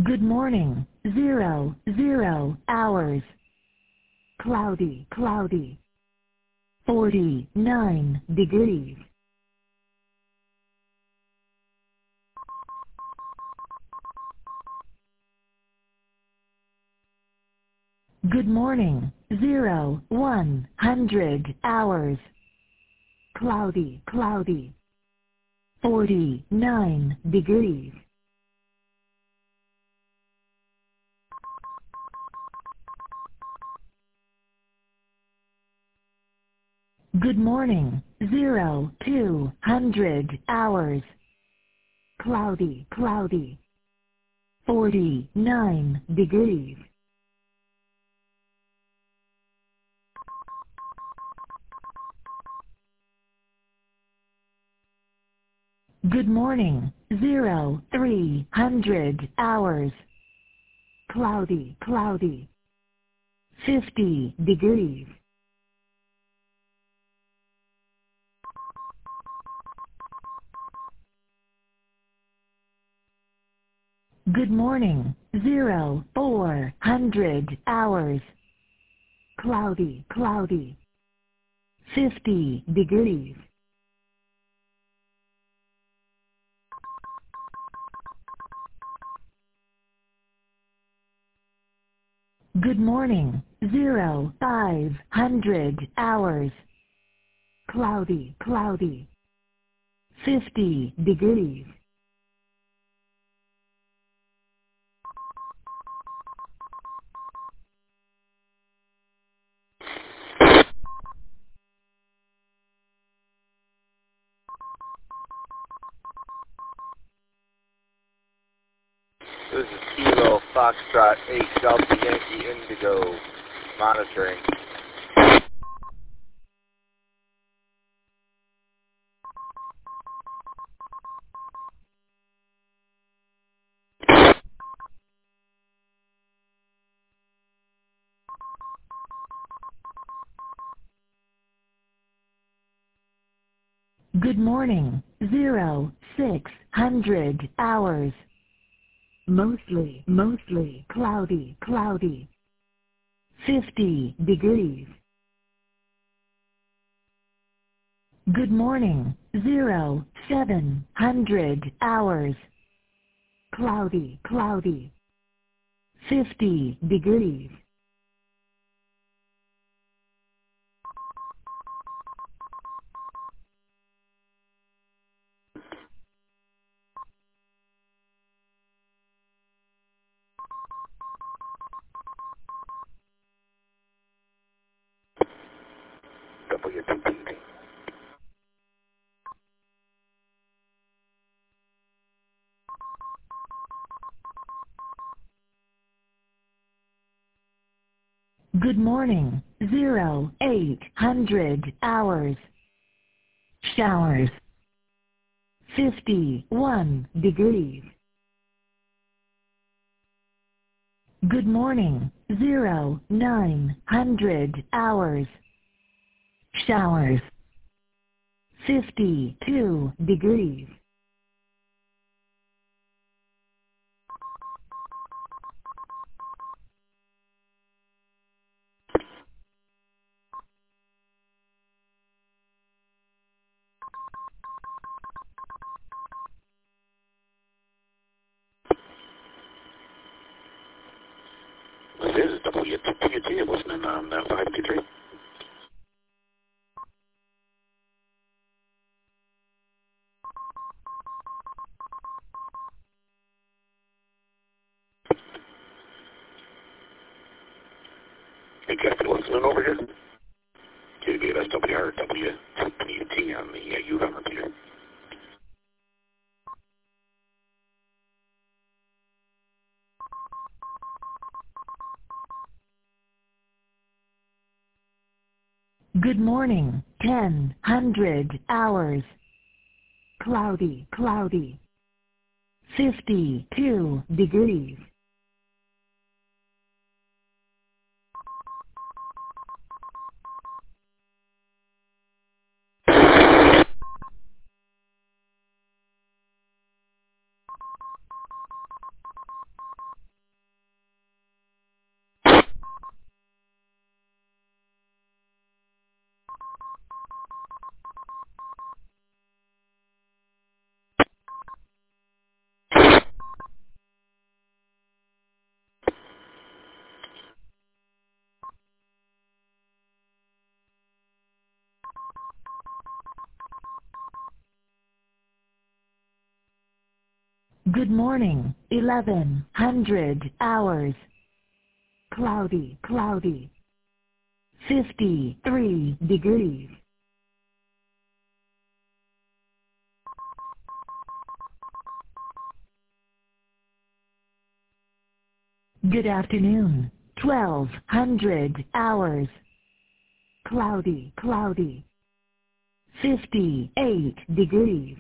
Good morning. 00 hours. Cloudy, cloudy. 49 degrees. Good morning. 100 hours. Cloudy, cloudy. 49 degrees. Good morning. 200 hours. Cloudy, cloudy. 49 degrees. Good morning. 300 hours. Cloudy, cloudy. 50 degrees. Good morning. 400 hours. Cloudy, cloudy. 50 degrees. Good morning. 500 hours. Cloudy, cloudy. 50 degrees. This is Kilo Foxtrot 8 Delta Yankee Indigo monitoring. Good morning. 600 hours. Mostly cloudy, cloudy. 50 degrees. Good morning. 700 hours. Cloudy, cloudy. 50 degrees. WTTV. Good morning. 800 hours. Showers. 51 degrees. Good morning. 900 hours. Showers. 52 degrees. This is WTTV listening on 523. Hey, Captain, listening over here. KBSWR WTT on the UV repeater. Good morning. 100 hours. Cloudy, cloudy. 52 degrees. Good morning, 1100 hours. Cloudy, cloudy. 53 degrees. Good afternoon, 1200 hours. Cloudy, cloudy. 58 degrees.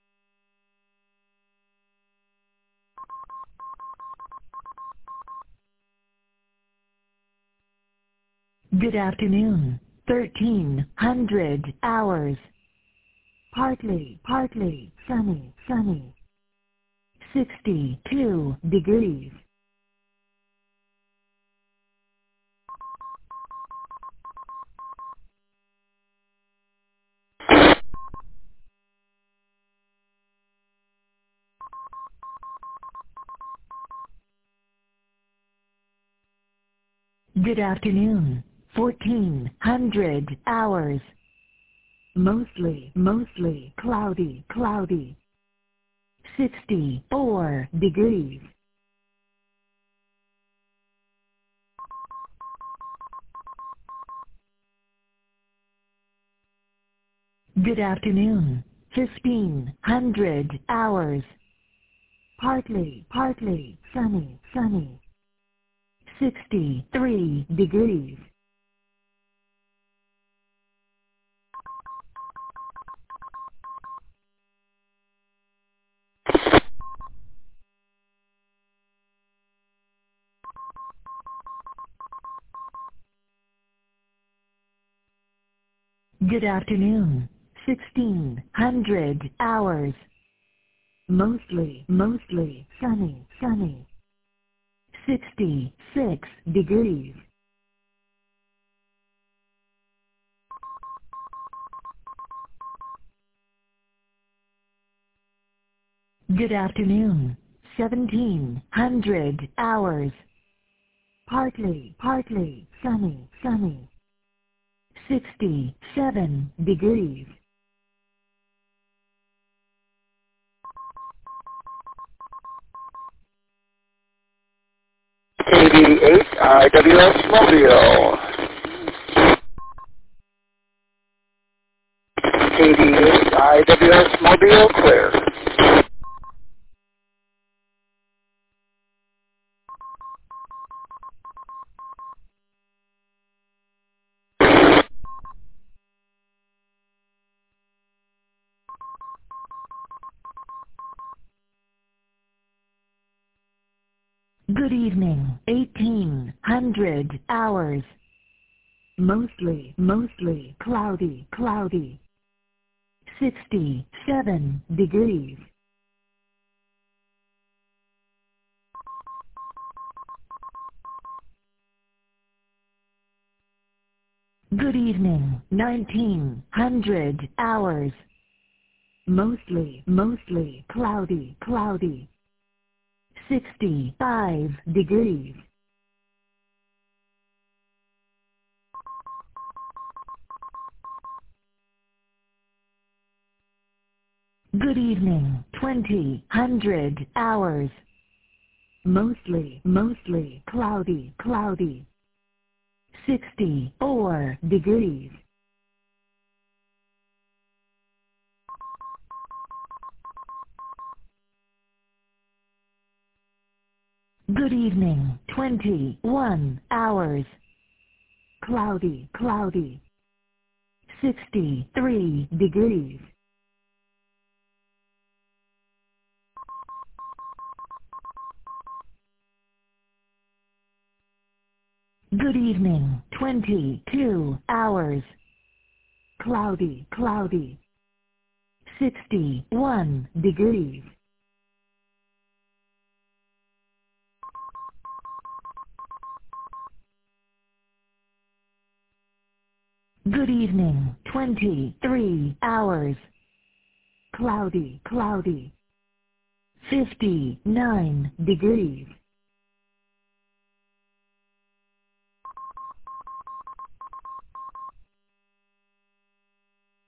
Good afternoon, 1300 hours. Partly, partly, sunny, sunny. 62 degrees. Good afternoon, 1400 hours. Mostly, mostly, cloudy, cloudy. 64 degrees. Good afternoon, 1500 hours. Partly, partly, sunny, sunny. 63 degrees. Good afternoon, 1600 hours. Mostly, mostly, sunny, sunny. 66 degrees. Good afternoon, 1700 hours. Partly, partly, sunny, sunny. 67 degrees. KD8 IWS Mobile. KD8 IWS Mobile clear. Good evening, 1800 hours. Mostly, mostly, cloudy, cloudy. 67 degrees. Good evening, 1900 hours. Mostly, mostly, cloudy, cloudy. 65 degrees. Good evening, 2000 hours. Mostly, mostly, cloudy, cloudy. 64 degrees. Good evening, 21 hours. Cloudy, cloudy. 63 degrees. Good evening, 22 hours. Cloudy, cloudy. 61 degrees. Good evening, 23 hours. Cloudy, cloudy. 59 degrees.